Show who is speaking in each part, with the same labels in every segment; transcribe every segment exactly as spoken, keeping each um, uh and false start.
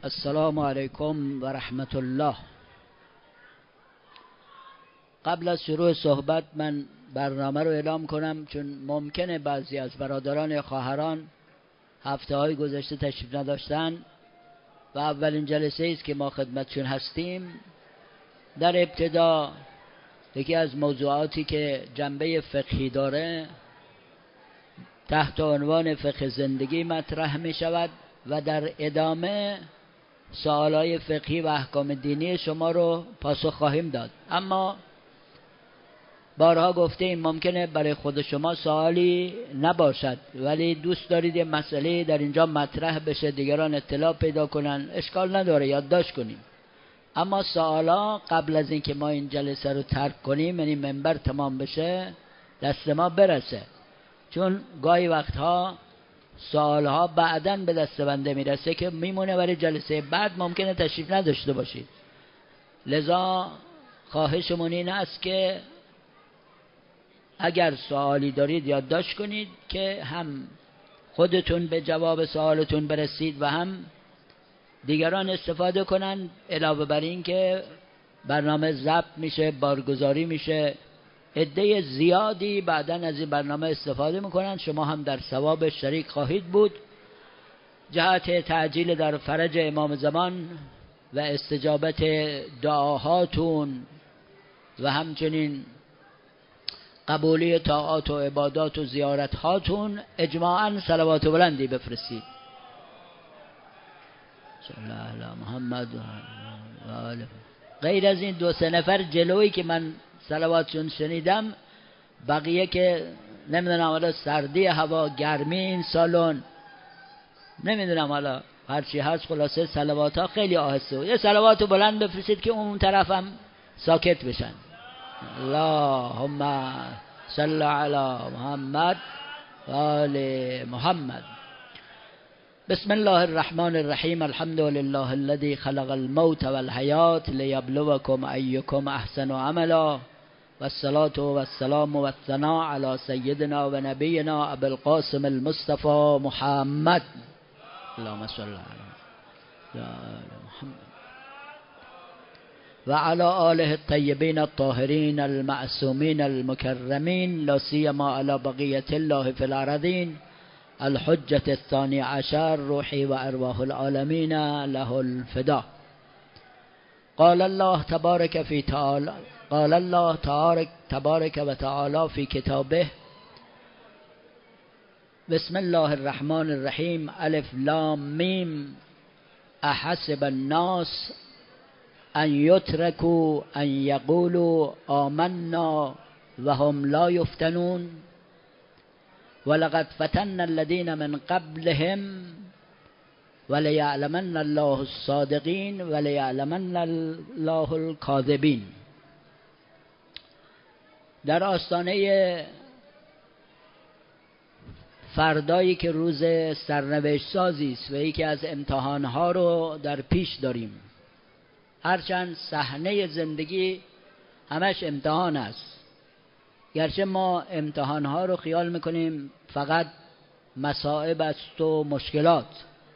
Speaker 1: السلام علیکم و رحمت الله. قبل از شروع صحبت من برنامه رو اعلام کنم، چون ممکنه بعضی از برادران یا خواهران هفته های گذشته تشریف نداشتن و اولین جلسه است که ما خدمتشون هستیم. در ابتدا یکی از موضوعاتی که جنبه فقهی داره تحت عنوان فقه زندگی مطرح می شود و در ادامه سوالای فقهی و احکام دینی شما رو پاسخ خواهیم داد. اما بارها گفتیم ممکنه برای خود شما سوالی نباشد، ولی دوست دارید یه مسئله در اینجا مطرح بشه، دیگران اطلاع پیدا کنن، اشکال نداره، یادداشت کنیم. اما سوالا قبل از اینکه ما این جلسه رو ترک کنیم، یعنی منبر تمام بشه، دست ما برسه، چون گاهی وقتها سوالها بعداً به دست بنده میرسه که میمونه برای جلسه بعد، ممکنه تشریف نداشته باشید. لذا خواهشمون این است که اگر سوالی دارید یادداشت کنید که هم خودتون به جواب سوالتون برسید و هم دیگران استفاده کنن. علاوه بر این که برنامه ضبط میشه، بارگذاری میشه، عده زیادی بعداً از این برنامه استفاده میکنن، شما هم در ثواب شریک خواهید بود. جهت تعجیل در فرج امام زمان و استجابت دعاهاتون و همچنین قبولی طاعات و عبادات و زیارت هاتون اجماعاً صلوات بلندی بفرستید. صلی الله علی محمد و آله. غیر از این دو سه نفر جلویی که من صلواتشون شنیدم، بقیه که نمیدونم حالا سردی هوا، گرمی این سالن، نمیدونم حالا هرچی هست، خلاصه صلوات ها خیلی آهسته. یه صلوات بلند بفرستید که اون طرف هم ساکت بشن. اللهم صل علی محمد و آل محمد. بسم الله الرحمن الرحیم. الحمد لله الذي خلق الموت والحیات لیبلوکم ایکم احسن عملا والصلاة والسلام والثناء على سیدنا و نبینا ابو القاسم المصطفى محمد. اللهم صل علی محمد و علی آله الطیبین الطاهرین المعصومین المکرمین، لا سیما علی بقیة الله فی الارضین الحجة الثانی عشر، روحی و ارواح العالمین له الفدا. قال الله تبارک فی تعالی قال الله تبارک تبارک و تعالی فی کتابه بسم الله الرحمن الرحیم الف لام میم احسب الناس ان یترکوا ان یقولوا آمنا و هم لا یفتنون ولقد فتنا الذین من قبلهم ولیعلمن الله الصادقین ولیعلمن الله الکاذبین. در آستانه فردایی که روز سرنوشت سازی است و یکی از امتحانها رو در پیش داریم، هرچند صحنه زندگی همش امتحان است، گرچه ما امتحانها رو خیال میکنیم فقط مصائب است و مشکلات.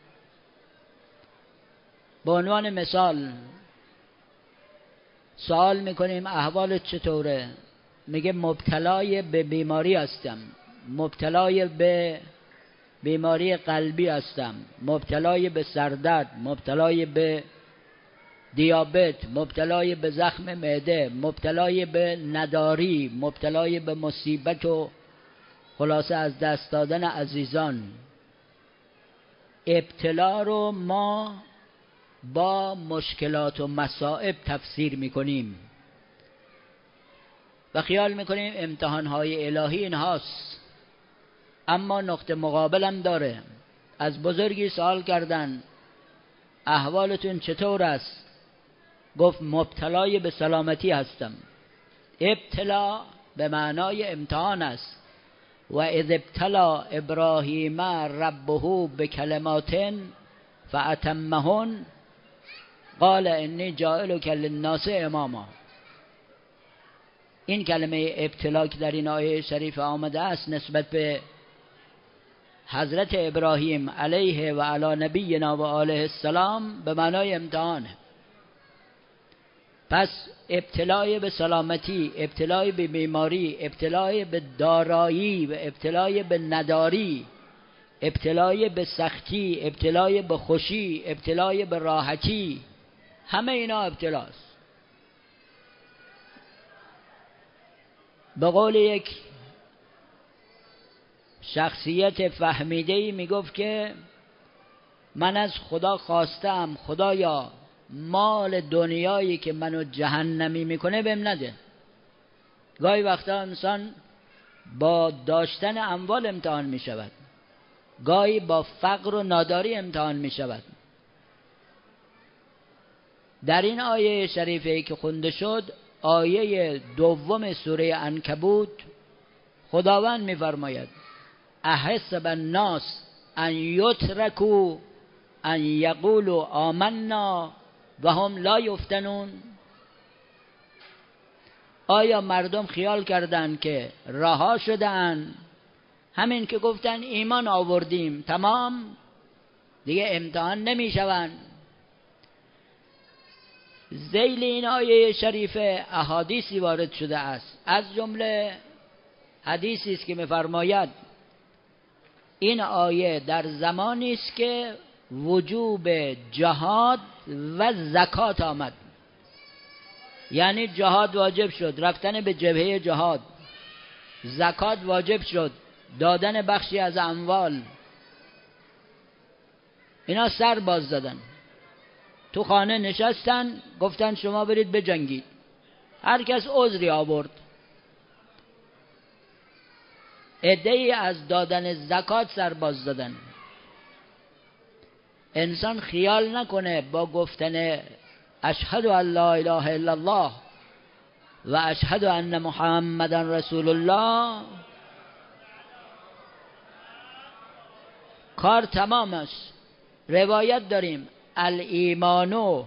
Speaker 1: به عنوان مثال سوال میکنیم احوالت چطوره؟ میگه مبتلای به بیماری هستم، مبتلای به بیماری قلبی هستم، مبتلای به سردرد، مبتلای به دیابت، مبتلای به زخم معده، مبتلای به نداری، مبتلای به مصیبت و خلاصه از دست دادن عزیزان. ابتلا رو ما با مشکلات و مصائب تفسیر میکنیم و خیال میکنیم امتحانهای الهی این هاست. اما نقطه مقابل هم داره. از بزرگی سوال کردن احوالتون چطور است؟ گفت مبتلای به سلامتی هستم. ابتلا به معنای امتحان است. و اذ ابتلا ابراهیم ربه بکلمات فاتمهن قال انی جاعلک للناس اماما. این کلمه ابتلا که در این آیه شریف آمده است نسبت به حضرت ابراهیم علیه و علی نبینا و آله السلام به معنای امتحانه. پس ابتلای به سلامتی، ابتلای به بیماری، ابتلای به دارایی و ابتلای به نداری، ابتلای به سختی، ابتلای به خوشی، ابتلای به راحتی، همه اینا ابتلاست. به قول یک شخصیت فهمیده‌ای میگفت که من از خدا خواستم خدایا مال دنیایی که منو جهنمی میکنه بهم نده. گاهی وقتا انسان با داشتن اموال امتحان میشود، گاهی با فقر و ناداری امتحان میشود. در این آیه شریفه که خونده شد، آیه دوم سوره عنکبوت، خداوند میفرماید احسب الناس ان یترکوا ان یقولوا آمنا و هم لا یفتنون. آیا مردم خیال کردن که رها شدن همین که گفتن ایمان آوردیم تمام دیگه امتحان نمی شوند؟ ذیل این آیه شریفه احادیثی وارد شده است، از جمله حدیثی است که می‌فرماید این آیه در زمانی است که وجوب جهاد و زکات آمد، یعنی جهاد واجب شد، رفتن به جبهه جهاد، زکات واجب شد، دادن بخشی از اموال. اینا سر باز زدن، تو خانه نشستن گفتن شما برید بجنگید، هر کس عذری آورد. عده‌ای از دادن زکات سر باز دادن. انسان خیال نکنه با گفتن اشهد ان لا اله الا الله و اشهد ان محمدا رسول الله کار تمام است. روایت داریم الایمان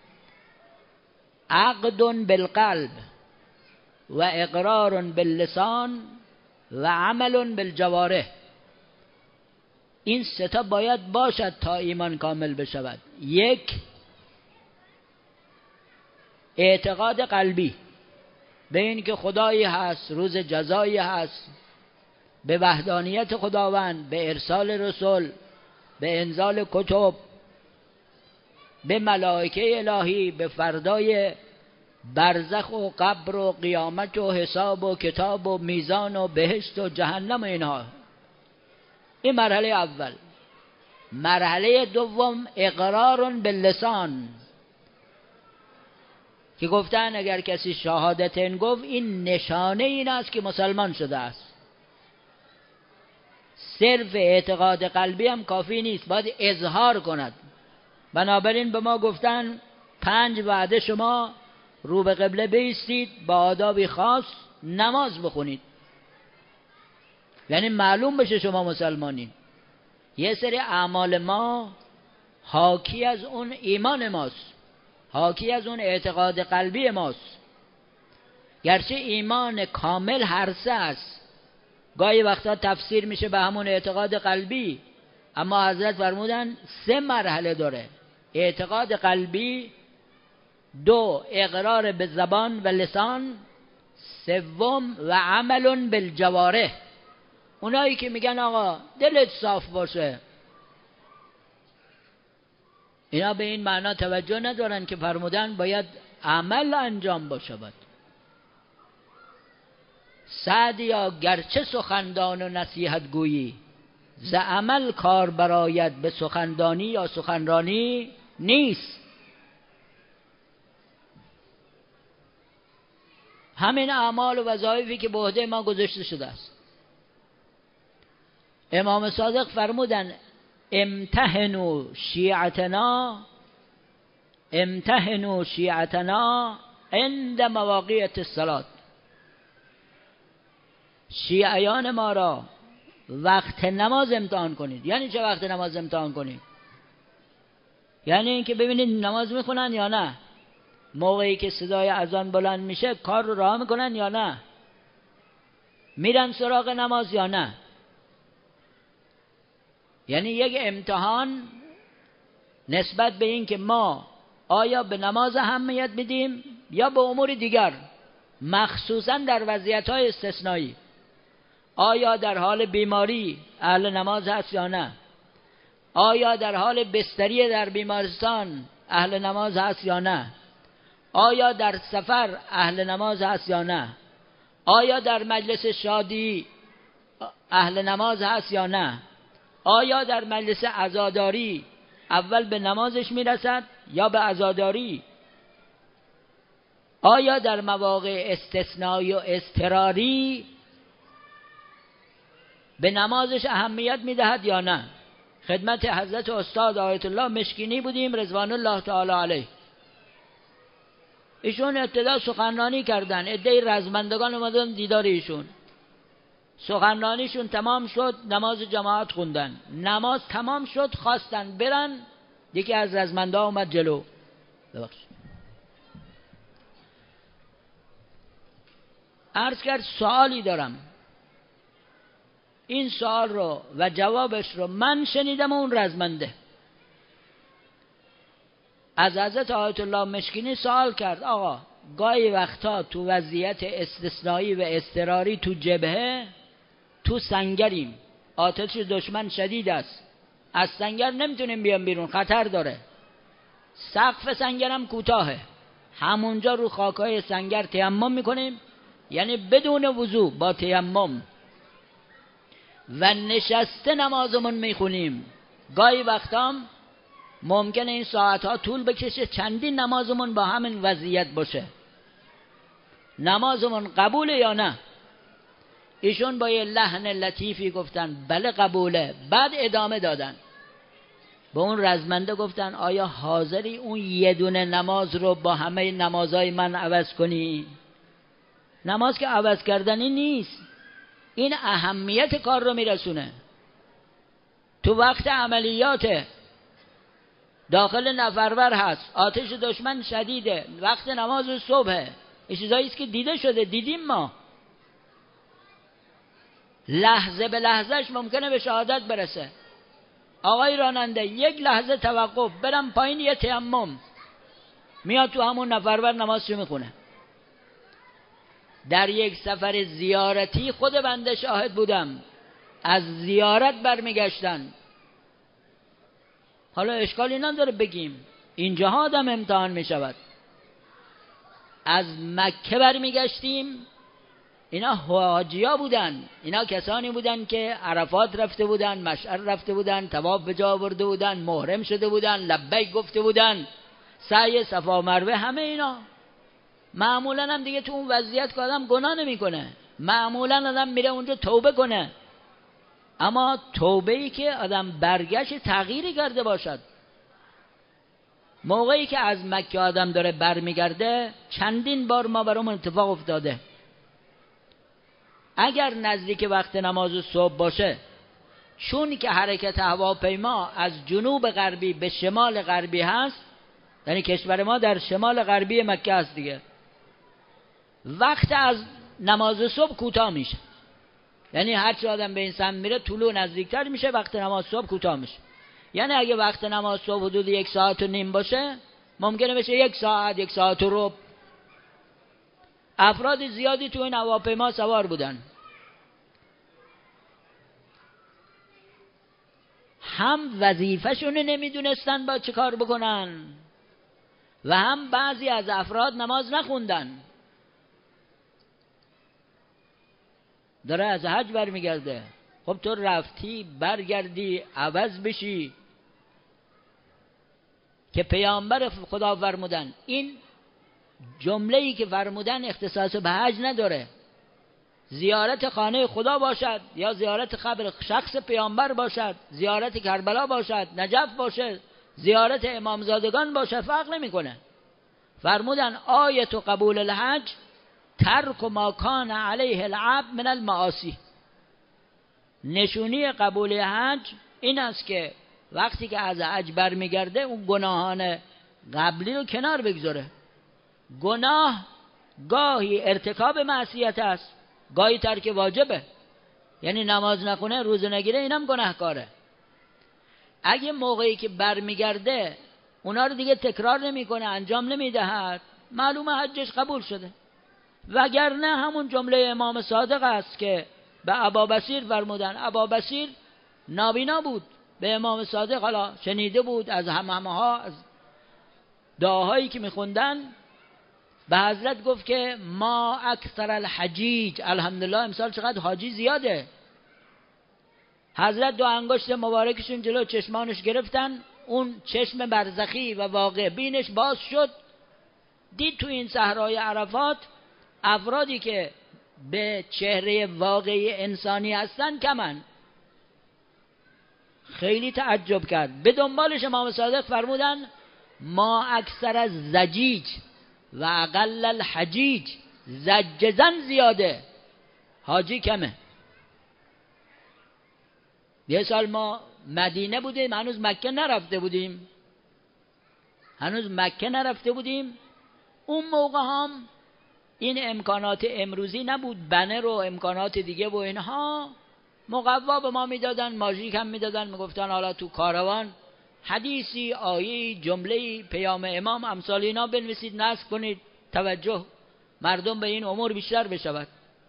Speaker 1: عقد بالقلب و اقرار باللسان و عمل بالجوارح. این سه تا باید باشد تا ایمان کامل بشود. یک، اعتقاد قلبی به این که خدایی هست، روز جزایی هست، به وحدانیت خداوند، به ارسال رسول، به انزال کتب، به ملائکه الهی، به فردای برزخ و قبر و قیامت و حساب و کتاب و میزان و بهشت و جهنم و اینها. این مرحله اول. مرحله دوم اقرار باللسان که گفتن اگر کسی شهادتین گفت این نشانه این است که مسلمان شده است. صرف اعتقاد قلبی هم کافی نیست، باید اظهار کند. بنابراین به ما گفتن پنج وعده شما رو به قبله بایستید، با آدابی خاص نماز بخونید، یعنی معلوم بشه شما مسلمانین. یه سری اعمال ما حاکی از اون ایمان ماست، حاکی از اون اعتقاد قلبی ماست. گرچه ایمان کامل هر سه است، گاهی وقتا تفسیر میشه به همون اعتقاد قلبی، اما حضرت فرمودن سه مرحله داره: اعتقاد قلبی، دو اقرار به زبان و لسان، سوم و عمل بالجوارح. اونایی که میگن آقا دلت صاف باشه، اینا به این معنا توجه ندارن که فرمودن باید عمل انجام باشد. سعدیا گرچه سخندان و نصیحت گویی، ز عمل کار براید به سخندانی یا سخنرانی نیست. همین اعمال و وظایفی که به عهده ما گذاشته شده است. امام صادق فرمودن امتحنوا شیعتنا امتحنوا شیعتنا عند مواقیت الصلاة. شیعیان ما را وقت نماز امتحان کنید. یعنی چه وقت نماز امتحان کنید؟ یعنی اینکه ببینید نماز میخونن یا نه، موقعی که صدای اذان بلند میشه کار رو راه میکنن یا نه، میرن سراغ نماز یا نه. یعنی یک امتحان نسبت به این که ما آیا به نماز اهمیت میدیم یا به امور دیگر، مخصوصا در وضعیت‌های استثنایی. آیا در حال بیماری اهل نماز هست یا نه؟ آیا در حال بستری در بیمارستان اهل نماز هست یا نه؟ آیا در سفر اهل نماز هست یا نه؟ آیا در مجلس شادی اهل نماز هست یا نه؟ آیا در مجلس عزاداری اول به نمازش میرسد یا به عزاداری؟ آیا در مواقع استثنایی و اضطراری به نمازش اهمیت میدهد یا نه؟ خدمت حضرت استاد آیت الله مشکینی بودیم رضوان الله تعالی علیه. ایشون ابتدا سخنرانی کردن، عده‌ای رزمندگان اومدن دیدار ایشون. سخنرانیشون تمام شد، نماز جماعت خوندن. نماز تمام شد، خواستن برن، یکی از رزمندا اومد جلو. ببخشید. عرض کرد سوالی دارم. این سوال رو و جوابش رو من شنیدم و اون رزمنده. از حضرت آیت الله مشکینی سوال کرد آقا گاهی وقتا تو وضعیت استثنایی و اضطراری تو جبهه تو سنگریم، آتش دشمن شدید است، از سنگر نمیتونیم بیام بیرون، خطر داره، سقف سنگرم کوتاهه، همونجا رو خاکای سنگر تیمم میکنیم، یعنی بدون وضو با تیمم و نشسته نمازمون میخونیم. گاهی وقتام ممکنه این ساعتها طول بکشه، چندین نمازمون با همین وضعیت باشه، نمازمون قبوله یا نه؟ ایشون با یه لحن لطیفی گفتن بله قبوله. بعد ادامه دادن، به اون رزمنده گفتن آیا حاضری اون یه دونه نماز رو با همه نمازهای من عوض کنی؟ نماز که عوض کردنی نیست، این اهمیت کار رو میرسونه. تو وقت عملیات داخل نفرور هست، آتش دشمن شدیده، وقت نماز صبحه، این چیزایی است که دیده شده، دیدیم ما. لحظه به لحظهش ممکنه به شهادت برسه. آقای راننده یک لحظه توقف، برم پایین یه تیمم، میاد تو همون نفرور نمازشو میخونه. در یک سفر زیارتی خود بنده شاهد بودم، از زیارت برمیگشتن. حالا اشکالی نداره بگیم، اینجا آدم امتحان میشود. از مکه برمیگشتیم، اینا حاجیا بودن، اینا کسانی بودن که عرفات رفته بودن، مشعر رفته بودن، طواف به جا برده بودن، محرم شده بودن، لبیک گفته بودن، سعی صفا مروه، همه اینا. معمولا هم دیگه تو اون وضعیت که آدم گناه نمیکنه، معمولا آدم میره اونجا توبه کنه، اما توبه ای که آدم برگشت تغییری کرده باشد. موقعی که از مکه آدم داره برمیگرده، چندین بار ما برامون اتفاق افتاده، اگر نزدیک وقت نماز صبح باشه، چون که حرکت هواپیما از جنوب غربی به شمال غربی هست، یعنی کشور ما در شمال غربی مکه هست دیگه، وقت از نماز صبح کوتاه میشه، یعنی هر چه آدم به این سمت میره طلوع نزدیکتر میشه، وقت نماز صبح کوتاه میشه. یعنی اگه وقت نماز صبح حدود یک ساعت و نیم باشه، ممکنه بشه یک ساعت، یک ساعت و ربع. افراد زیادی تو این هواپیما سوار بودن، هم وظیفه‌شون نمیدونستن با چه کار بکنن و هم بعضی از افراد نماز نخوندن. داره از حج برمیگرده، خب تو رفتی برگردی عوض بشی که پیامبر خدا فرمودن. این جمله‌ای که فرمودن اختصاص به حج نداره، زیارت خانه خدا باشد یا زیارت قبر شخص پیامبر باشد، زیارت کربلا باشد، نجف باشد، زیارت امامزادگان باشد، فرق نمیکنه. فرمودن آیت قبول الحج ترک ما کان علیه العبد من المعاصی. نشونی قبول حج این است که وقتی که از حج برمیگرده اون گناهان قبلی رو کنار بگذاره. گناه گاهی ارتکاب معصیت است، گاهی ترک واجبه، یعنی نماز نخونه، روزه نگیره، اینم گناهکاره. اگه موقعی که برمیگرده اونا رو دیگه تکرار نمیکنه، انجام نمیدهد، معلومه حجش قبول شده. وگرنه همون جمله امام صادق است که به ابابصیر فرمودن. ابابصیر نابینا بود، به امام صادق حالا شنیده بود از همه ها، از دعاهایی که میخوندن، به حضرت گفت که ما اکثر الحجیج، الحمدلله امسال چقدر حاجی زیاده. حضرت دو انگشت مبارکشون جلو چشمانش گرفتن، اون چشم برزخی و واقع بینش باز شد، دید تو این صحرای عرفات افرادی که به چهره واقعی انسانی هستن کمن. خیلی تعجب کرد. به دنبالش امام صادق فرمودن ما اکثر از زجیج و اقل الحجیج، زجزن زیاده، حاجی کمه. یه سال ما مدینه بودیم، هنوز مکه نرفته بودیم هنوز مکه نرفته بودیم اون موقع هم این امکانات امروزی نبود، بنر و امکانات دیگه و اینها. مقوا به ما میدادن، ماژیک هم میدادن، میگفتن حالا تو کاروان حدیثی، آیه‌ای، جمله‌ای، پیام امام، امثال اینا بنویسید، نصب کنید، توجه مردم به این امور بیشتر بشود.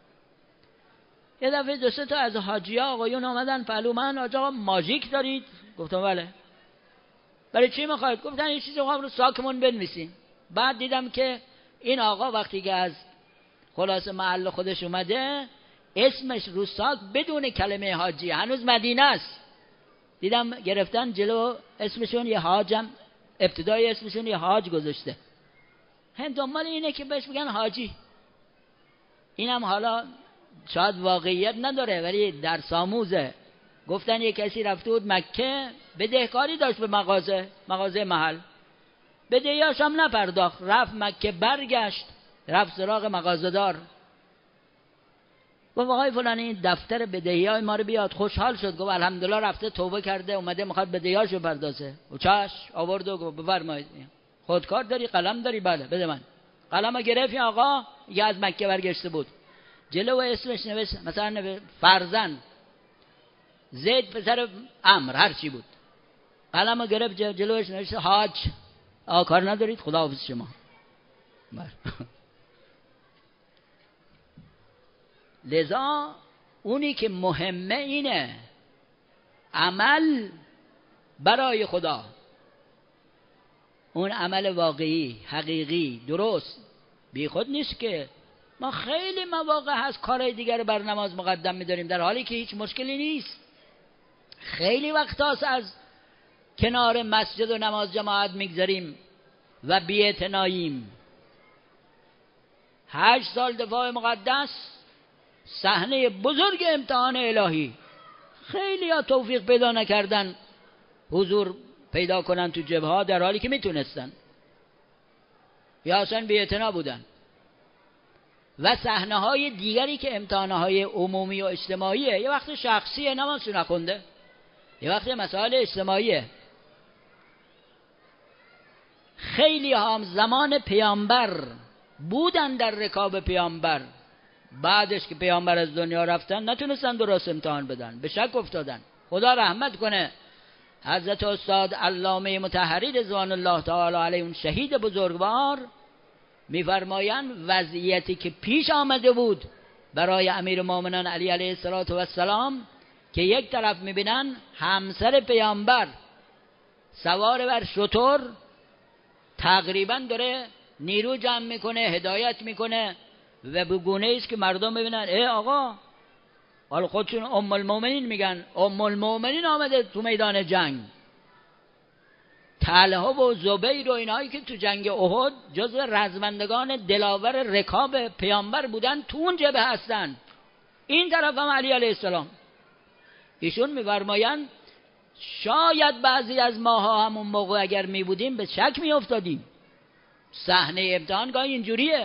Speaker 1: یه دفعه دو سه تا از حاجی‌ها آقایون آمدن پلو من، آقا ماژیک دارید؟ گفتم بله. برای چی میخواید؟ گفتن این چیزو رو ساکمون بنویسیم. بعد دیدم که این آقا وقتی که از خلاص محل خودش اومده، اسمش رو ساک بدون کلمه حاجی، هنوز مدینه است. دیدم گرفتن جلو اسمشون یه حاجم، ابتدای اسمشون یه حاج گذاشته. هم دنبال اینه که بهش بگن حاجی. اینم حالا شاید واقعیت نداره ولی در ساموزه. گفتن یه کسی رفته بود مکه، بدهکاری داشت به مغازه مغازه محل، بدهیاش هم نپرداخت، رفت مکه، برگشت رفت سراغ مغازه‌دار، گفت آقای فلانی این دفتر بدهیای ما رو بیاد. خوشحال شد، گفت الحمدلله رفته توبه کرده اومده میخواد بدهیاشو بپردازه. و چاش آورد و گفت بفرمایید خودکار داری، قلم داری؟ بله بده من. قلمو گرفت آقا، یه از مکه برگشته بود، جلو اسمش نوشت مثلا نوشت فرزند زید پسر عمرو، هر چی بود. قلمو گرفت جلوش نوشت حاج. آقا کار ندارید، خداحافظ شما. لذا اونی که مهمه اینه عمل برای خدا، اون عمل واقعی، حقیقی، درست، بی خود نیست. که ما خیلی مواقع هست کارهای دیگر بر نماز مقدم می‌داریم در حالی که هیچ مشکلی نیست. خیلی وقت هست از کنار مسجد و نماز جماعت میگذاریم و بی‌اعتناییم. هشت سال دفاع مقدس، صحنه بزرگ امتحان الهی، خیلی ها توفیق پیدا نکردن حضور پیدا کنن تو جبهه در حالی که میتونستن، یا اصلا بی‌اعتنا بودن. و صحنه های دیگری که امتحانه های عمومی و اجتماعیه، یه وقت شخصیه نمازشو نخونده، یه وقت مسائل اجتماعیه. خیلی هم زمان پیامبر بودن در رکاب پیامبر، بعدش که پیامبر از دنیا رفتن نتونستن درست امتحان بدن، به شک افتادن. خدا رحمت کنه حضرت استاد علامه مطهری رضوان الله تعالی علیه، اون شهید بزرگوار، میفرمایند وضعیتی که پیش آمده بود برای امیرالمومنین علی علیه السلام که یک طرف میبینن همسر پیامبر سوار بر شتر تقریبا داره نیرو جمع میکنه، هدایت میکنه و به گونه است که مردم ببینن ای آقا، حالا خودشون ام المؤمنین میگن، ام المؤمنین آمده تو میدان جنگ. طلحه و زبیر و اینایی که تو جنگ احد جزو رزمندگان دلاور رکاب پیامبر بودن، تو اون جبهه هستن. این طرف هم علی علیه السلام. ایشون میفرمایند شاید بعضی از ماها همون موقع اگر می بودیم به شک می افتادیم. صحنه امتحان گاهی اینجوریه.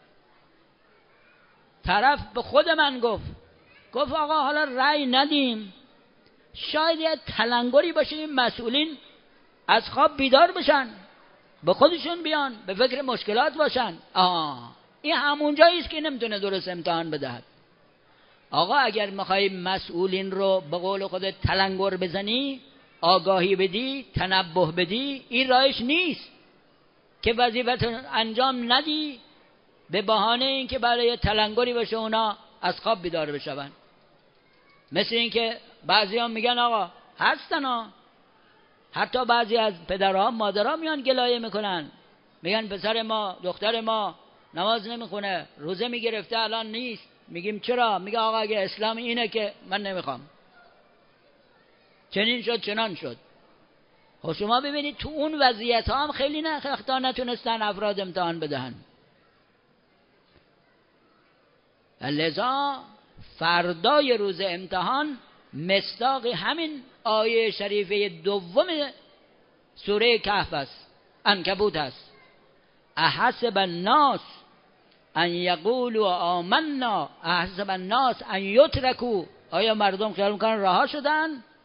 Speaker 1: طرف به خود من گفت گفت آقا حالا رأی ندیم، شاید یه تلنگری باشه این مسئولین از خواب بیدار بشن، به خودشون بیان، به فکر مشکلات باشن. آه این همون جایی است که نمیتونه درست امتحان بدهد. آقا اگر میخوای مسئولین رو به قول خودت تلنگر بزنی، آگاهی بدی، تنبه بدی، این راهش نیست که وظیفت انجام ندی به بهانه اینکه برای تلنگری باشه اونا از خواب بیدار بشون. مثل اینکه بعضی هم میگن آقا هستن ها، حتی بعضی از پدرها مادرها میان گلایه میکنن، میگن پسر ما دختر ما نماز نمیخونه، روزه میگرفته الان نیست. میگیم چرا؟ میگه آقا اگه اسلام اینه که من نمیخوام، چنین شد چنان شد. خب شما ببینید تو اون وضعیت ها هم خیلی نه اختا نتونستن افراد امتحان بدهن. لذا فردای روز امتحان مصداق همین آیه شریفه دوم سوره کهف است، عنکبوت است. احسب الناس ان یقولوا آمنا احسب الناس ان یترکوا، آیا مردم خیال میکنن رها شدن؟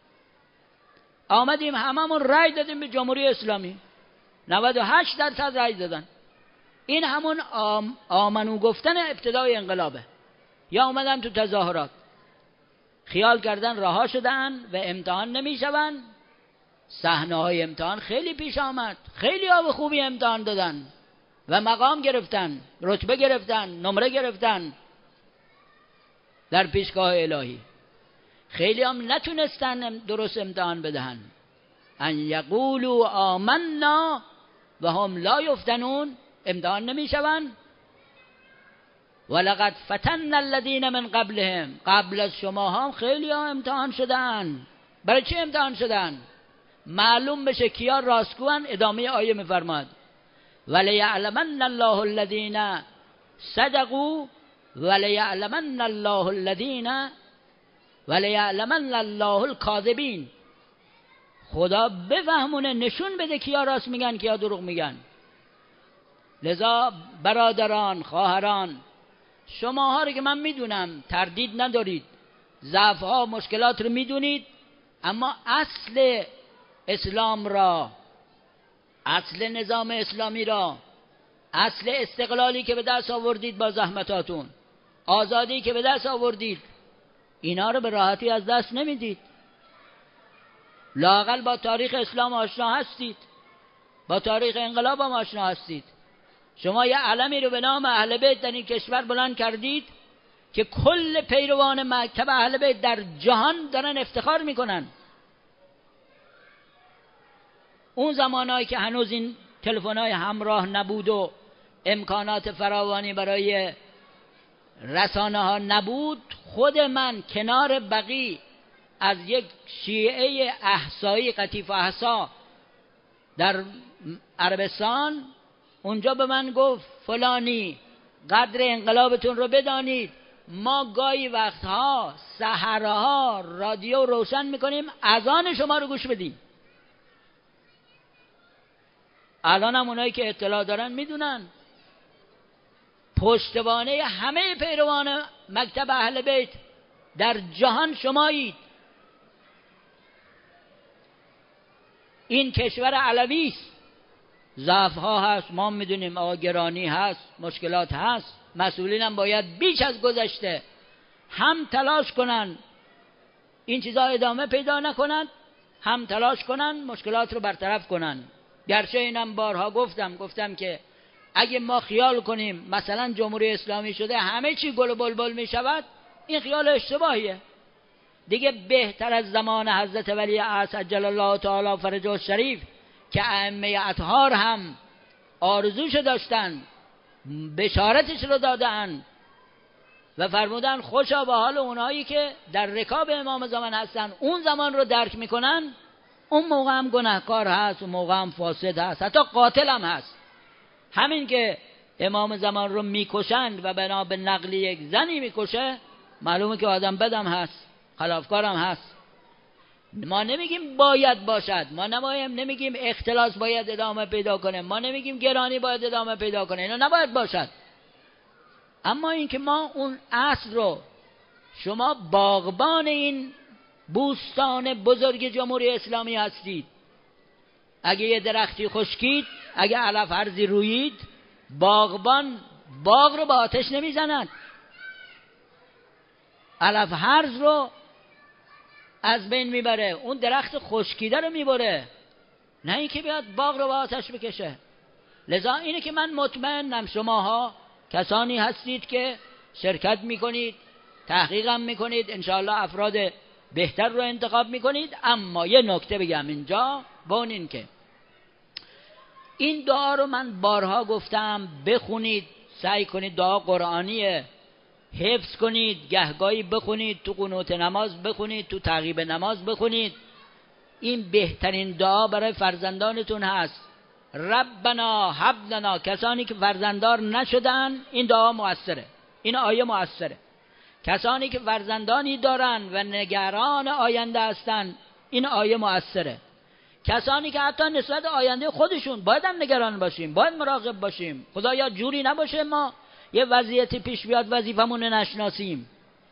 Speaker 1: آمدیم هممون رای دادیم به جمهوری اسلامی، نود و هشت درصد رای دادن. این همون آم آمنو گفتن ابتدای انقلابه. یا اومدن تو تظاهرات خیال کردن رها شدن و امتحان نمیشون. صحنه های امتحان خیلی پیش آمد، خیلی ها به خوبی امتحان دادن و مقام گرفتن، رتبه گرفتن، نمره گرفتن در پیشگاه الهی. خیلی هم نتونستن درست امتحان بدهن. ان یقولوا آمنا و هم لا یفتنون، امتحان نمیشون. ولقد فتنا الذین من قبلهم، قبل از شما هم خیلی ها امتحان شدن. برای چه امتحان شدن؟ معلوم بشه کیا راستگوان. ادامه آیه میفرماد ولیعلمن الله الذین صدقوا ولیعلمن الله الذین ولیعلمن الله الکاذبین. خدا بفهمونه، نشون بده کیا راست میگن کیا دروغ میگن. لذا برادران، خواهران، شماها رو که من میدونم تردید ندارید، ضعف‌ها مشکلات رو میدونید، اما اصل اسلام را، اصل نظام اسلامی را، اصل استقلالی که به دست آوردید با زحمتاتون، آزادی که به دست آوردید، اینا رو به راحتی از دست نمیدید. لااقل با تاریخ اسلام آشنا هستید، با تاریخ انقلاب هم آشنا هستید. شما یه علمی رو به نام اهل بیت در این کشور بلند کردید که کل پیروان مکتب اهل بیت در جهان دارن افتخار میکنن. اون زمانهایی که هنوز این تلفن‌های همراه نبود و امکانات فراوانی برای رسانه ها نبود، خود من کنار بقی از یک شیعه احسایی، قطیف احسا در عربستان، اونجا به من گفت فلانی قدر انقلابتون رو بدانید، ما گاهی وقتها سحرها رادیو روشن میکنیم اذان شما رو گوش بدیم. الان هم اونایی که اطلاع دارن میدونن پشتوانه همه پیروان مکتب اهل بیت در جهان شمایید. این کشور علوی است، ضعف ها هست، ما میدونیم، آقا گرانی هست، مشکلات هست. مسئولین هم باید بیش از گذشته هم تلاش کنن این چیزا ادامه پیدا نکنند، هم تلاش کنن مشکلات رو برطرف کنن. گرچه اینم بارها گفتم گفتم که اگه ما خیال کنیم مثلا جمهوری اسلامی شده همه چی گل و بلبل می شود، این خیال اشتباهیه. دیگه بهتر از زمان حضرت ولی عصر عجل الله تعالی فرجه الشریف که ائمه اطهار هم آرزوش داشتن، بشارتش رو دادن و فرمودن خوشا به حال اونایی که در رکاب امام زمان هستن، اون زمان رو درک میکنن. اون موقع هم گناهکار هست، اون موقع هم فاسد هست، حتی قاتل هم هست. همین که امام زمان رو میکشند و بنا به نقل یک زنی میکشه، معلومه که آدم بدم هست، خلافکارم هست. ما نمیگیم باید باشد، ما نمایم نمیگیم اختلاس باید ادامه پیدا کنه، ما نمیگیم گرانی باید ادامه پیدا کنه، اینا نباید باشد. اما اینکه ما اون اصل رو، شما باغبان این بوستان بزرگ جمهوری اسلامی هستید، اگه یه درختی خشکید، اگه علف هرزی رویید، باغبان باغ رو با آتش نمیزند، علف هرز رو از بین میبره، اون درخت خشکیده رو میبره، نه اینکه بیاد باغ رو به آتش بکشه. لذا اینه که من مطمئنم شماها کسانی هستید که شرکت میکنید، تحقیقم میکنید، انشاءالله افراد بهتر رو انتخاب میکنید. اما یه نکته بگم اینجا، با اون این که این دعا رو من بارها گفتم بخونید، سعی کنید دعا قرآنیه، حفظ کنید، گهگاهی بخونید، تو قنوت نماز بخونید، تو تعقیب نماز بخونید. این بهترین دعا برای فرزندانتون هست. ربنا هب لنا، کسانی که فرزنددار نشدن این دعا مؤثره، این آیه مؤثره. کسانی که فرزندانی دارن و نگران آینده هستن این آیه مؤثره. کسانی که حتی نسبت آینده خودشون باید هم نگران باشیم، باید مراقب باشیم، خدایا جوری نباشه ما یه وضعیتی پیش بیاد وظیفمون نشناسیم.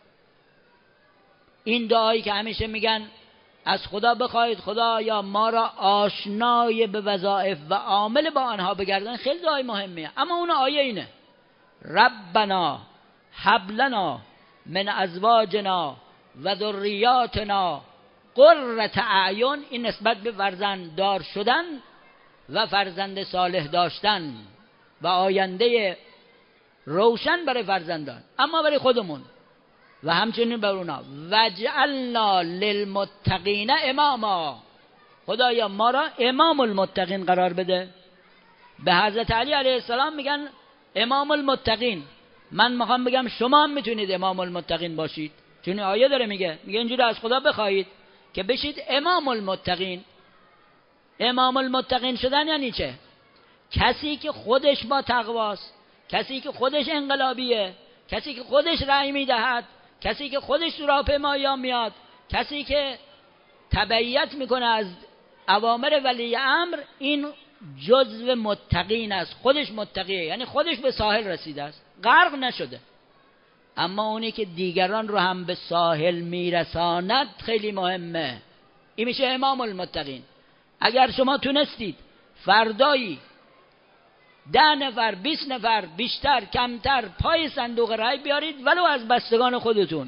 Speaker 1: این دعایی که همیشه میگن از خدا بخواید خدایا ما را آشنای به وظایف و عامل با آنها بگردن، خیلی دعای مهمیه. اما اون آیه اینه ربنا هب لنا من ازواجنا و ذریاتنا قرة اعین. این نسبت به فرزند دار شدن و فرزند صالح داشتن و آینده روشن برای فرزندان، اما برای خودمون و همچنین برای اونا. وجعلنا للمتقین اماما، خدایا ما را امام المتقین قرار بده. به حضرت علی علیه السلام میگن امام المتقین. من میخوام بگم شما هم میتونید امام المتقین باشید، چون آیه داره میگه میگه اینجوری از خدا بخواهید که بشید امام المتقین. امام المتقین شدن یعنی چه؟ کسی که خودش با تقواست، کسی که خودش انقلابیه، کسی که خودش رأی میدهد، کسی که خودش تو راهپیمایی میاد، کسی که تبعیت میکنه از اوامر ولی امر، این جزو متقین است. خودش متقیه، یعنی خودش به ساحل رسیده است، غرق نشده. اما اونی که دیگران رو هم به ساحل میرساند خیلی مهمه، این میشه امام المتقین. اگر شما تونستید فردایی ده نفر، بیست نفر، بیشتر کمتر پای صندوق رای بیارید ولو از بستگان خودتون،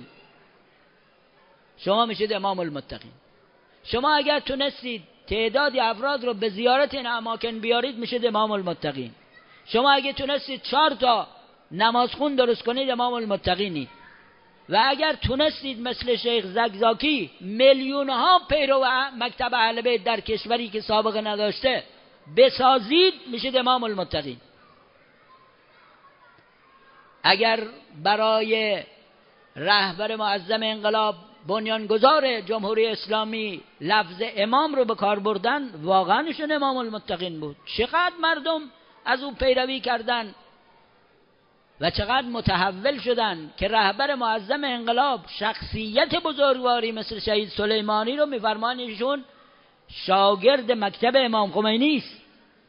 Speaker 1: شما میشید امام المتقین. شما اگر تونستید تعدادی افراد رو به زیارت این اماکن بیارید میشید امام المتقین. شما اگر تونستید چهار تا نمازخون درست کنید امام المتقینید. و اگر تونستید مثل شیخ زکزاکی میلیون ها پیرو مکتب اهل بیت در کشوری که سابقه نداشته بسازید میشید امام المتقین. اگر برای رهبر معظم انقلاب بنیانگذار جمهوری اسلامی لفظ امام رو به کار بردن، واقعا ایشون امام المتقین بود. چقدر مردم از او پیروی کردن و چقدر متحول شدن که رهبر معظم انقلاب شخصیت بزرگواری مثل شهید سلیمانی رو میفرمان ایشون شاگرد مکتب امام خمینی است.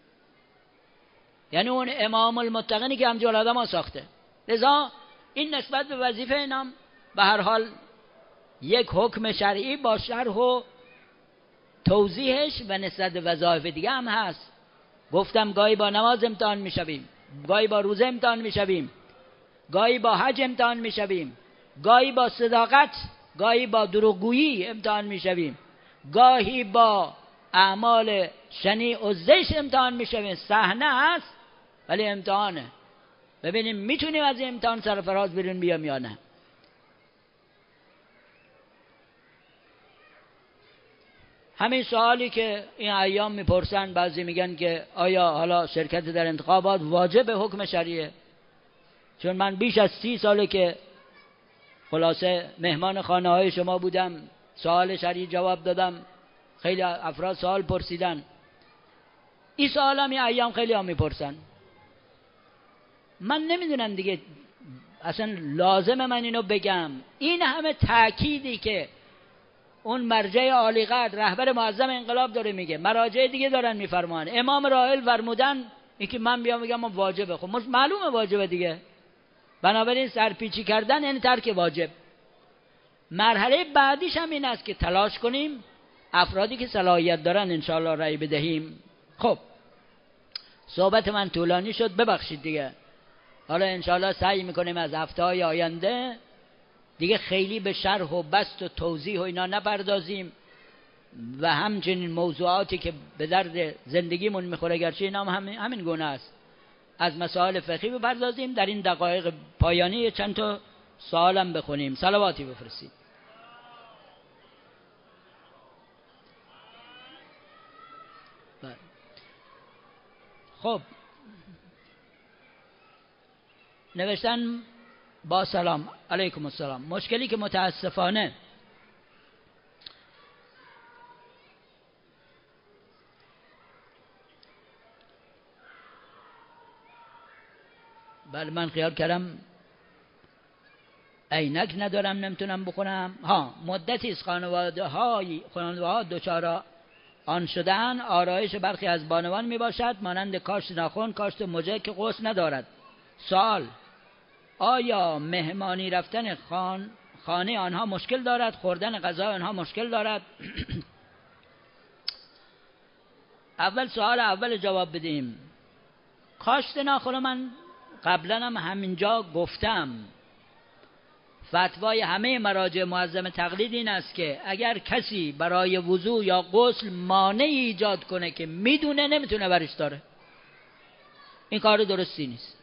Speaker 1: یعنی اون امام المتقینی که همجور آدم ها ساخته. لذا این نسبت به وظیفه اینم به هر حال یک حکم شرعی با شرح و توضیحش و نسبت به وظایف دیگه هم هست. گفتم گاهی با نماز امتحان میشویم، گاهی با روزه امتحان میشویم، گاهی با حج امتحان میشویم، گاهی با صداقت، گاهی با دروغگویی امتحان میشویم، گاهی با اعمال شنیع و زشت امتحان میشویم. صحنه هست ولی امتحانه، ببینیم میتونیم از این امتحان سرفراز بیرون بیام یا نه. همین سوالی که این ایام میپرسن، بعضی میگن که آیا حالا شرکت در انتخابات واجب حکم شرعیه؟ چون من بیش از سی ساله که خلاصه مهمان خانه های شما بودم، سوال شرعی جواب دادم، خیلی افراد سوال پرسیدن. این سوال هم این ایام خیلی هم میپرسن. من نمیدونم دیگه اصلا لازم من اینو بگم. این همه تأکیدی که اون مرجع عالی قدر رهبر معظم انقلاب داره میگه، مراجع دیگه دارن میفرمان، امام راحل فرمودن، این که من بیام بگم واجبه، خب معلومه واجبه دیگه. بنابراین سرپیچی کردن یعنی ترک واجب. مرحله بعدیش هم این است که تلاش کنیم افرادی که صلاحیت دارن انشاءالله رأی بدهیم. خب صحبت من طولانی شد، ببخشید دیگه. حالا انشاءالله سعی میکنیم از هفته های آینده دیگه خیلی به شرح و بسط و توضیح و اینا نپردازیم و همچنین موضوعاتی که به درد زندگیمون میخوره، گرچه اینا هم همین, همین گونه است، از مسائل فقهی بپردازیم. در این دقایق پایانی چند تا سوالم بخونیم. صلواتی بفرستید. خب نوشتن با سلام علیکم السلام. مشکلی که متاسفانه بله من خیال کردم عینک ندارم نمیتونم بخونم. ها مدتی از خانواده های خانواده ها دچار آن شدن آرایش برخی از بانوان می باشد، مانند کاشت ناخن، کاشت مژه که غسل ندارد. سوال: آیا مهمانی رفتن خان خانه آنها مشکل دارد؟ خوردن غذا آنها مشکل دارد؟ اول سوال اول جواب بدیم. کاشت ناخن من قبلا هم همینجا گفتم، فتوای همه مراجع معظم تقلید این است که اگر کسی برای وضو یا غسل مانعی ایجاد کنه که میدونه نمیتونه برش داره، این کار درستی نیست.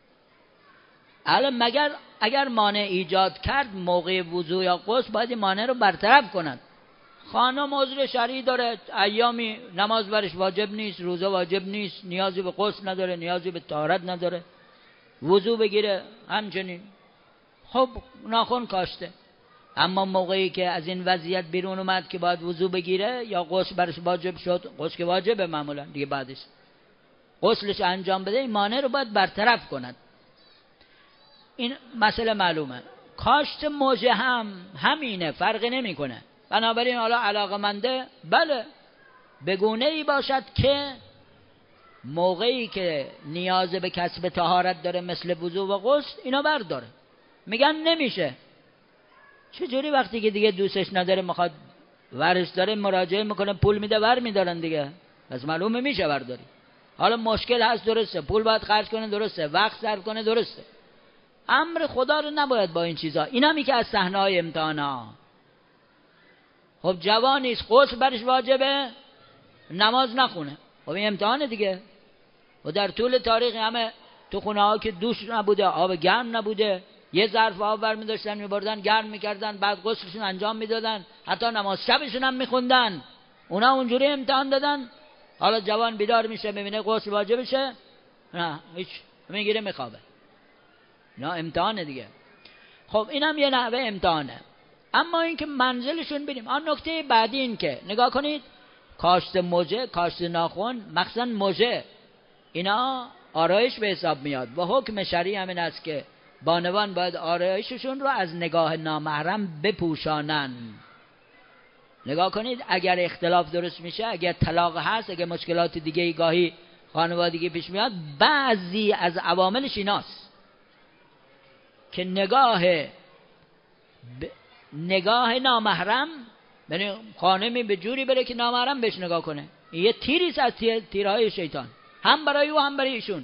Speaker 1: الان مگر اگر مانع ایجاد کرد موقع وضو یا غسل باید این مانع رو برطرف کند. خانم عذر شرعی داره، ایامی نماز برش واجب نیست، روزه واجب نیست، نیازی به غسل نداره، نیازی به طهارت نداره، وضو بگیره همچنین، خب ناخن کاشته. اما موقعی که از این وضعیت بیرون اومد که باید وضو بگیره یا غسل برش واجب شد، غسل که واجبه معمولا دیگه، بعدش غسلش انجام بده، این مانع رو باید برطرف کند. این مسئله معلومه. کاشت مژه هم همینه، فرقی نمیکنه. بنابراین حالا علاقمنده بله به گونه ای باشد که موقعی که نیاز به کسب طهارت داره مثل وضو و غسل اینا برداره. میگن نمیشه، چجوری وقتی که دیگه دوستش نداره میخواد ورش داره مراجعه میکنه پول میده ور میدارن دیگه، پس معلومه میشه برداری. حالا مشکل هست درسته، پول باید خرج کنه درسته، وقت صرف کنه درسته، امر خدا رو نباید با این چیزا. اینا می که از صحنه‌های امتحانا. خب جوانیست غسل برش واجبه نماز نخونه، خب این امتحانه دیگه. و در طول تاریخ همه تو خونه ها که دوش نبوده، آب گرم نبوده، یه ظرف آب برمی داشتن میبردن گرم میکردن، بعد غسلشون انجام میدادن، حتی نماز شبشون هم میخوندن، اونا اونجوری امتحان دادن. حالا جوان بیدار میشه ببینه غسل واجبشه، نه هیچ، میگیره میخوابه. نه امتحانه دیگه. خب اینم یه نحوه امتحانه. اما اینکه منزلشون بریم. آن نکته بعدی این که نگاه کنید، کاشت مژه، کاشت ناخن، مخصوصا مژه، اینا آرایش به حساب میاد و حکم شرعی همین است که بانوان باید آرایششون رو از نگاه نامحرم بپوشانن. نگاه کنید اگر اختلاف درست میشه، اگر طلاق هست، اگر مشکلات دیگه ای گاهی خانوادگی پیش میاد، بعضی از عواملش ایناست که نگاه ب... نگاه نامحرم، یعنی خانمی به جوری بره که نامحرم بهش نگاه کنه، یه تیریست از تیر... تیرهای شیطان، هم برای او هم برای ایشون.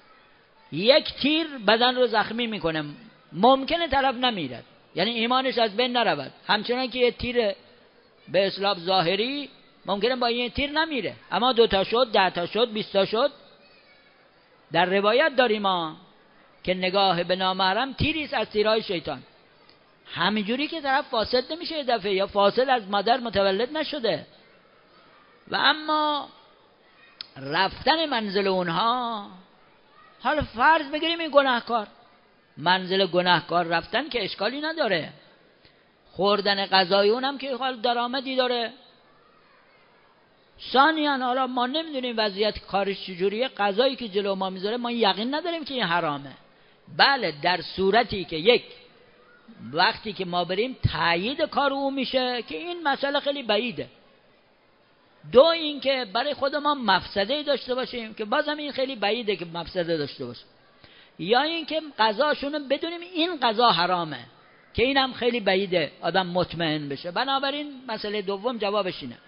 Speaker 1: یک تیر بدن رو زخمی میکنه، ممکنه طرف نمیرد، یعنی ایمانش از بین نرود. همچنان که یه تیر به اصطلاح ظاهری ممکنه با این تیر نمیره، اما دو تا شد، ده تا شد، بیست تا شد. در روایت داریم ما که نگاه به نامحرم تیریست از تیرهای شیطان. همینجوری که طرف فاسد نمیشه یه دفعه، یا فاسد از مادر متولد نشده. و اما رفتن منزل اونها، حالا فرض بگیریم این گناهکار، منزل گناهکار رفتن که اشکالی نداره، خوردن غذای اونم که حال درآمدی داره. ثانیاً حالا ما نمیدونیم وضعیت کارش چجوریه، غذایی که جلو ما میذاره ما یقین نداریم که این حرامه. بله در صورتی که یک وقتی که ما بریم تایید کار او میشه که این مسئله خیلی بعیده. دو این که برای خود ما مفسده داشته باشیم که بازم این خیلی بعیده که مفسده داشته باشه، یا این که غذاشونو بدونیم این غذا حرامه که اینم خیلی بعیده آدم مطمئن بشه. بنابراین مسئله دوم جوابش اینه.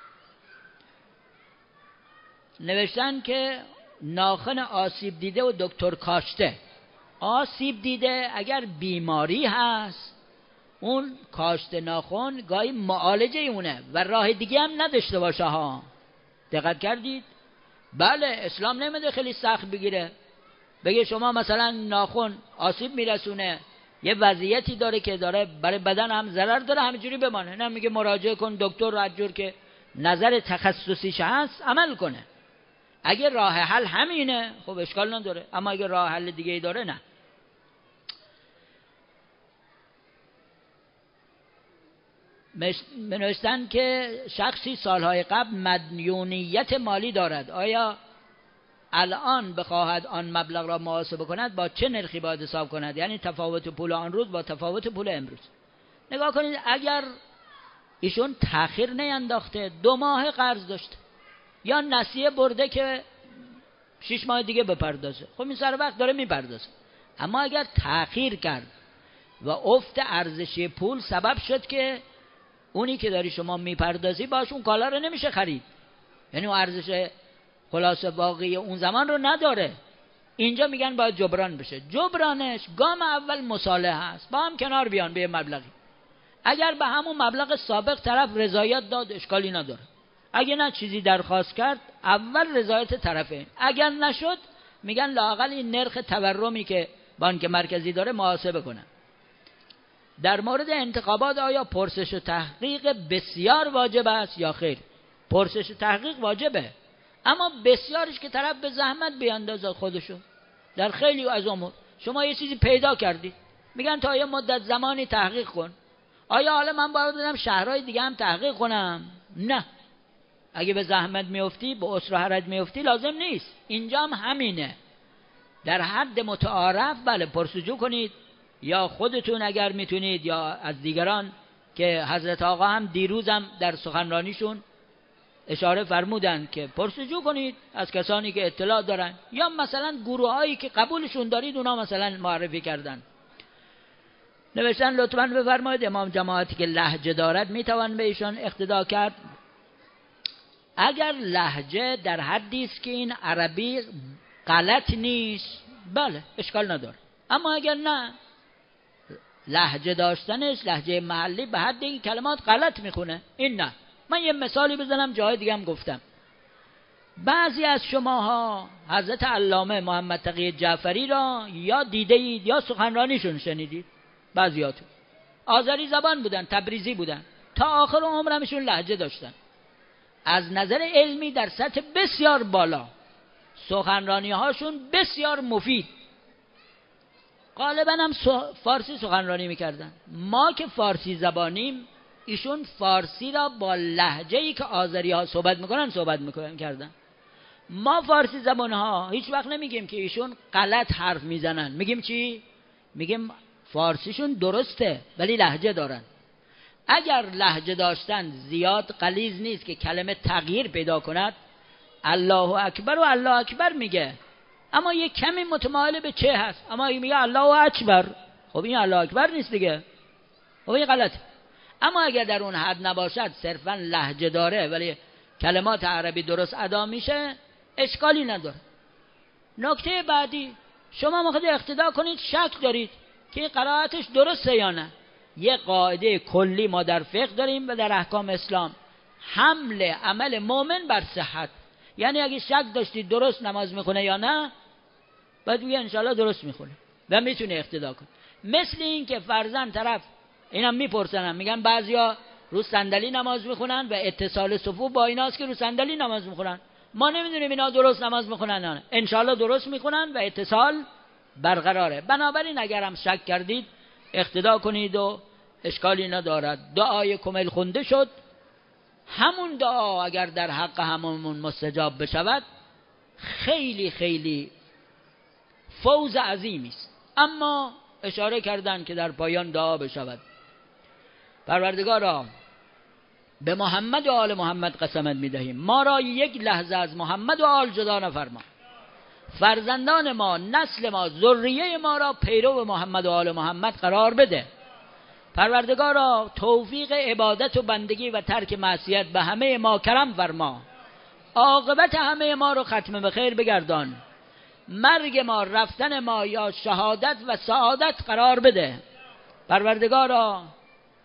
Speaker 1: نوشتن که ناخن آسیب دیده و دکتر کاشته. آسیب دیده اگر بیماری هست اون کاشت ناخن گاهی معالجه اونه و راه دیگه هم نداشته باشه ها. دقت کردید؟ بله اسلام نمیده خیلی سخت بگیره، بگه شما مثلا ناخن آسیب میرسونه، یه وضعیتی داره که داره برای بدن هم ضرر داره، همینجوری بمانه. نه، میگه مراجعه کن دکتر رو، هر جور که نظر تخصصیش هست عمل کنه. اگه راه حل همینه خب اشکال نداره، اما اگه راه حل دیگه ای داره نه. منوشتن که شخصی سالهای قبل مدیونیت مالی دارد، آیا الان بخواهد آن مبلغ را محاسبه کند با چه نرخی باید حساب کند؟ یعنی تفاوت پول آن روز با تفاوت پول امروز. نگاه کنید، اگر ایشون تأخیر نینداخته، دو ماه قرض داشته یا نسیه برده که شش ماه دیگه بپردازه، خب این سر وقت داره میپردازه. اما اگر تأخیر کرد و افت ارزشی پول سبب شد که اونی که داری شما میپردازی باش اون کالا رو نمیشه خرید، یعنی اون ارزش خلاصه واقعی اون زمان رو نداره، اینجا میگن باید جبران بشه. جبرانش گام اول مصالحه هست، با هم کنار بیان به مبلغی. اگر به همون مبلغ سابق طرف رضایت داد اشکالی نداره، اگه نه چیزی درخواست کرد اول رضایت طرفین. اگر نشد میگن لااقل این نرخ تورمی که بانک مرکزی داره محاسبه کنن. در مورد انتخابات آیا پرسش و تحقیق بسیار واجب است یا خیر؟ پرسش و تحقیق واجبه، اما بسیارش که طرف به زحمت بیاندازه خودشو. در خیلی از امور شما یه چیزی پیدا کردید، میگن تا یه مدت زمانی تحقیق کن. آیا حالا من باید بدم شهرهای دیگه هم تحقیق کنم؟ نه. اگه به زحمت میفتی، به عسر و حرج میفتی، لازم نیست. اینجا هم همینه، در حد متعارف بله پرسجو کنید، یا خودتون اگر میتونید یا از دیگران که حضرت آقا هم دیروزم در سخنرانیشون اشاره فرمودن که پرسجو کنید از کسانی که اطلاع دارن، یا مثلا گروه هایی که قبولشون دارید اونا مثلا معرفی کردن. نوشتن لطفاً بفرمایید امام جماعتی که لهجه دارد میتوان به ایشان اقتدا کرد؟ اگر لهجه در حدی است که این عربی غلط نیست بله اشکال نداره، اما اگر نه لهجه داشتنش لهجه محلی به حد این کلمات غلط میخونه، این نه. من یه مثالی بزنم، جای دیگه هم گفتم. بعضی از شماها حضرت علامه محمد تقی جعفری را یا دیده اید یا سخنرانیشون شنیدید. بعضیاتون آذری زبان بودن، تبریزی بودن، تا آخر عمرشون لهجه داشتن، از نظر علمی در سطح بسیار بالا، سخنرانی هاشون بسیار مفید، غالبا هم فارسی سخنرانی میکردن. ما که فارسی زبانیم، ایشون فارسی را با لهجه‌ای که آذری ها صحبت میکنن صحبت میکنن کردن. ما فارسی زبان ها هیچ وقت نمیگیم که ایشون غلط حرف میزنن، میگیم چی؟ میگیم فارسیشون درسته ولی لهجه دارن. اگر لهجه داشتن زیاد غلیظ نیست که کلمه تغییر پیدا کند، الله اکبر و الله اکبر میگه، اما یه کمی متمایل به چه هست، اما میگه الله اکبر، خب این الله اکبر نیست دیگه، خب این غلطه. اما اگر در اون حد نباشد، صرفا لهجه داره ولی کلمات عربی درست ادا میشه، اشکالی نداره. نکته بعدی، شما میخواید اقتدا کنید، شک دارید که قرائتش درسته یا نه. یه قاعده کلی ما در فقه داریم و در احکام اسلام، حمل عمل مؤمن بر صحت. یعنی اگه شک داشتید درست نماز میخونه یا نه، باید بگید انشاءالله درست میخونه و میتونه اقتدا کنه. مثل این که فرضاً طرف، اینم میپرسنم، میگن بعضیا رو صندلی نماز میخونن و اتصال صفوف با ایناست که رو صندلی نماز میخونن، ما نمیدونیم اینا درست نماز میخونن نه. انشاءالله درست میخونن و اتصال برقراره. بنابراین اگر هم شک کردید اقتدا کنید و اشکالی ندارد. دعای کمل خونده شد، همون دعا اگر در حق هممون مستجاب بشود خیلی خیلی فوز عظیمی است. اما اشاره کردن که در پایان دعا بشود. پروردگارا به محمد و آل محمد قسمت میدهیم، ما را یک لحظه از محمد و آل جدا نفرما. فرزندان ما، نسل ما، ذریه ما را پیرو محمد و آل محمد قرار بده. پروردگارا توفیق عبادت و بندگی و ترک معصیت به همه ما کرم فرما. عاقبت همه ما رو ختم به خیر بگردان. مرگ ما، رفتن ما یا شهادت و سعادت قرار بده. پروردگارا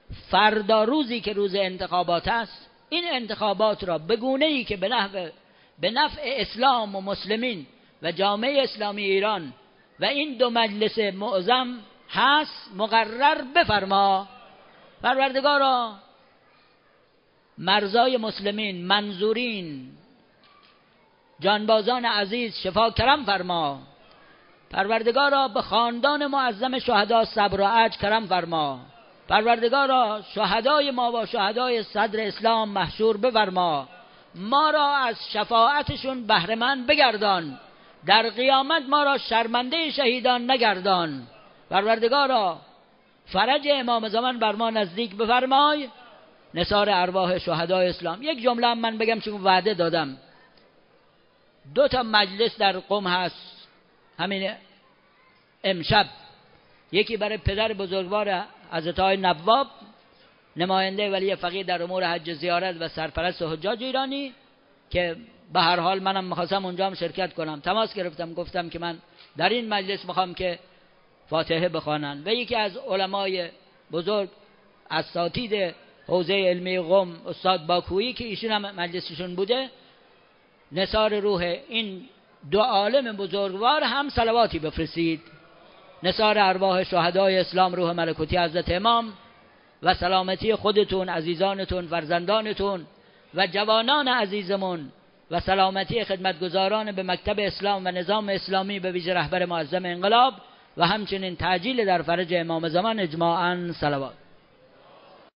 Speaker 1: فردا روزی که روز انتخابات است، این انتخابات را به گونه‌ای که به نحو به نفع اسلام و مسلمین و جامعه اسلامی ایران و این دو مجلس معظم هست مقرر بفرما. پروردگارا مرزای مسلمین، منظورین، جانبازان عزیز شفا کرم فرما. پروردگارا به خاندان معظم شهدا صبر و اجر کرم فرما. پروردگارا شهدای ما و شهدای صدر اسلام محشور بفرما. ما را از شفاعتشون بهره مند بگردان، در قیامت ما را شرمنده شهیدان نگردان. پروردگارا فرج امام زمان بر ما نزدیک بفرمای، نثار ارواح شهدای اسلام. یک جمله هم من بگم چون وعده دادم، دو تا مجلس در قم هست همین امشب، یکی برای پدر بزرگوار حضرت آقای نواب نماینده ولی فقیه در امور حج زیارت و سرپرست حجاج ایرانی که به هر حال منم می‌خواستم اونجا هم شرکت کنم، تماس گرفتم گفتم که من در این مجلس می‌خوام که فاتحه بخوانن. و یکی از علمای بزرگ اساتید حوزه علمی قم استاد باکویی که ایشون هم مجلسشون بوده، نثار روح این دو عالم بزرگوار هم صلواتی بفرستید، نثار ارواح شهدای اسلام، روح ملکوتی حضرت امام و سلامتی خودتون، عزیزانتون، فرزندانتون و جوانان عزیزمون و سلامتی خدمتگزاران به مکتب اسلام و نظام اسلامی به ویژه رهبر معظم انقلاب و همچنین تعجیل در فرج امام زمان اجماعاً صلوات.